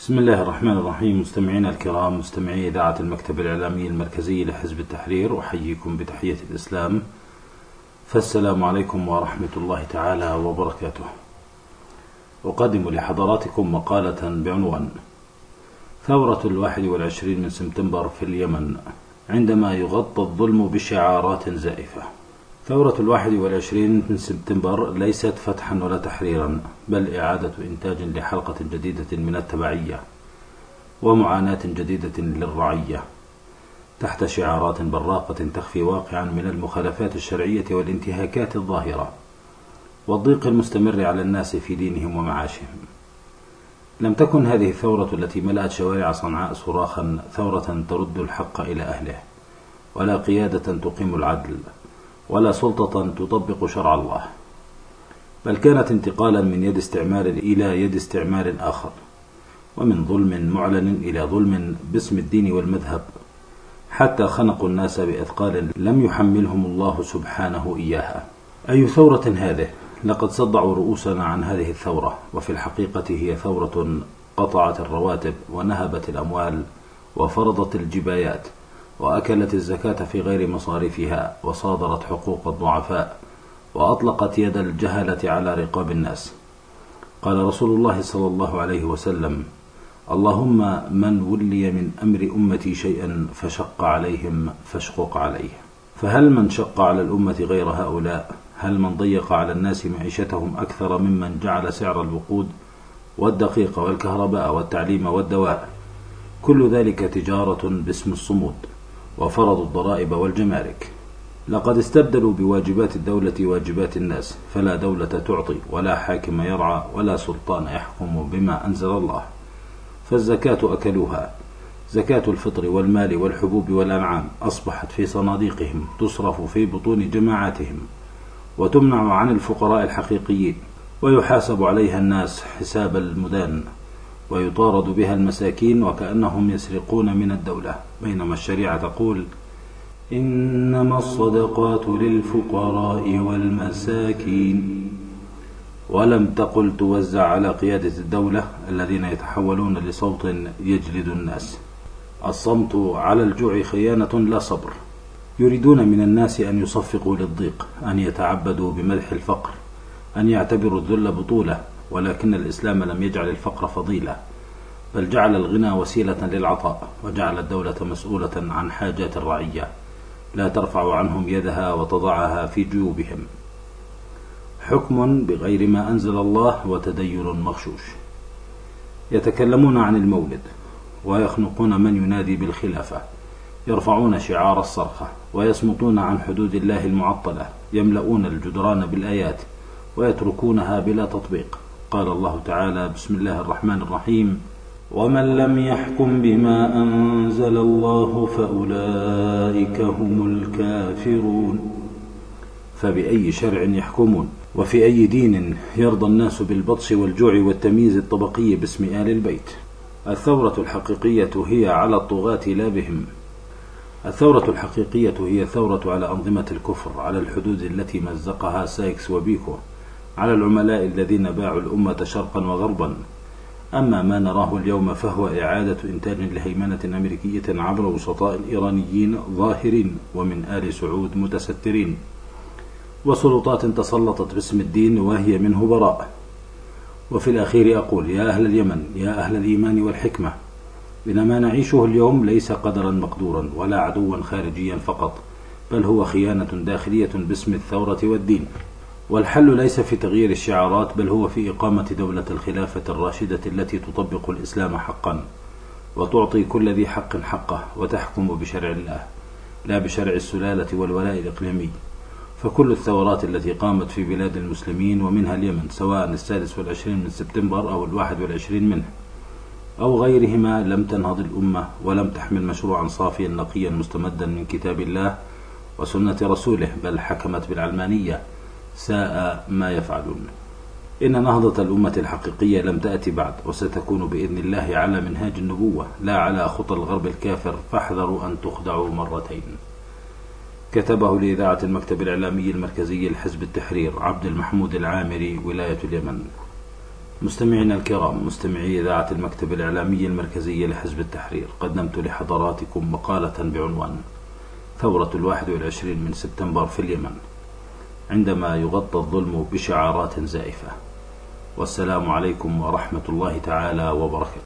بسم الله الرحمن الرحيم. مستمعينا الكرام، مستمعي إذاعة المكتب الإعلامي المركزي لحزب التحرير، أحييكم بتحية الإسلام، فالسلام عليكم ورحمة الله تعالى وبركاته. أقدم لحضراتكم مقالة بعنوان ثورة 21 من سبتمبر في اليمن عندما يغطى الظلم بشعارات زائفة. ثورة 21 من سبتمبر ليست فتحا ولا تحريرا، بل إعادة إنتاج لحلقة جديدة من التبعية ومعاناة جديدة للرعية تحت شعارات براقة تخفي واقعا من المخالفات الشرعية والانتهاكات الظاهرة والضيق المستمر على الناس في دينهم ومعاشهم. لم تكن هذه الثورة التي ملأت شوارع صنعاء صراخا ثورة ترد الحق إلى أهله، ولا قيادة تقيم العدل، ولا سلطة تطبق شرع الله، بل كانت انتقالا من يد استعمار إلى يد استعمار آخر، ومن ظلم معلن إلى ظلم باسم الدين والمذهب، حتى خنقوا الناس بأثقال لم يحملهم الله سبحانه إياها. أي ثورة هذه؟ لقد صدعوا رؤوسنا عن هذه الثورة، وفي الحقيقة هي ثورة قطعت الرواتب ونهبت الأموال وفرضت الجبايات وأكلت الزكاة في غير مصاريفها وصادرت حقوق الضعفاء وأطلقت يد الجهلة على رقاب الناس. قال رسول الله صلى الله عليه وسلم: اللهم من ولي من أمر أمتي شيئا فشق عليهم فاشقق عليه. فهل من شق على الأمة غير هؤلاء؟ هل من ضيق على الناس معيشتهم أكثر ممن جعل سعر الوقود والدقيق والكهرباء والتعليم والدواء كل ذلك تجارة باسم الصمود، وفرضوا الضرائب والجمارك؟ لقد استبدلوا بواجبات الدولة واجبات الناس، فلا دولة تعطي، ولا حاكم يرعى، ولا سلطان يحكم بما أنزل الله. فالزكاة أكلوها، زكاة الفطر والمال والحبوب والأنعام أصبحت في صناديقهم تصرف في بطون جماعاتهم، وتمنع عن الفقراء الحقيقيين، ويحاسب عليها الناس حساب المدان، ويطارد بها المساكين وكأنهم يسرقون من الدولة، بينما الشريعة تقول: إنما الصدقات للفقراء والمساكين، ولم تقل توزع على قيادة الدولة الذين يتحولون لصوت يجلد الناس. الصمت على الجوع خيانة لا صبر. يريدون من الناس أن يصفقوا للضيق، أن يتعبدوا بمدح الفقر، أن يعتبروا الذل بطولة، ولكن الإسلام لم يجعل الفقر فضيلة، بل جعل الغنى وسيلة للعطاء، وجعل الدولة مسؤولة عن حاجات الرعية، لا ترفع عنهم يدها وتضعها في جيوبهم. حكم بغير ما أنزل الله وتدين مغشوش. يتكلمون عن المولد ويخنقون من ينادي بالخلافة، يرفعون شعار الصرخة ويصمتون عن حدود الله المعطلة، يملؤون الجدران بالآيات ويتركونها بلا تطبيق. قال الله تعالى: بسم الله الرحمن الرحيم: ومن لم يحكم بما أنزل الله فأولئك هم الكافرون. فبأي شرع يحكمون؟ وفي أي دين يرضى الناس بالبطش والجوع والتمييز الطبقي باسم آل البيت؟ الثورة الحقيقية هي على الطغاة لا بهم. الثورة الحقيقية هي الثورة على أنظمة الكفر، على الحدود التي مزقها سايكس وبيكو، على العملاء الذين باعوا الأمة شرقا وغربا. أما ما نراه اليوم فهو إعادة إنتاج لهيمنة أمريكية عبر وسطاء الإيرانيين ظاهرين، ومن آل سعود متسترين، وسلطات تسلطت باسم الدين وهي منه براء. وفي الأخير أقول: يا أهل اليمن، يا أهل الإيمان والحكمة، إن ما نعيشه اليوم ليس قدرا مقدورا ولا عدوا خارجيا فقط، بل هو خيانة داخلية باسم الثورة والدين. والحل ليس في تغيير الشعارات، بل هو في إقامة دولة الخلافة الراشدة التي تطبق الإسلام حقا، وتعطي كل ذي حق حقه، وتحكم بشرع الله لا بشرع السلالة والولاء الإقليمي. فكل الثورات التي قامت في بلاد المسلمين ومنها اليمن، سواء 26 من سبتمبر أو 21 منه أو غيرهما، لم تنهض الأمة ولم تحمل مشروعا صافيا نقيا مستمدا من كتاب الله وسنة رسوله، بل حكمت بالعلمانية. ساء ما يفعلون. إن نهضة الأمة الحقيقية لم تأتي بعد، وستكون بإذن الله على منهاج النبوة، لا على خطى الغرب الكافر، فاحذروا أن تخدعوا مرتين. كتبه لإذاعة المكتب الإعلامي المركزي لحزب التحرير عبد المحمود العامري، ولاية اليمن. مستمعينا الكرام، مستمعي إذاعة المكتب الإعلامي المركزي لحزب التحرير، قدمت لحضراتكم مقالة بعنوان ثورة 21 من سبتمبر في اليمن، عندما يغطى الظلم بشعارات زائفة. والسلام عليكم ورحمة الله تعالى وبركاته.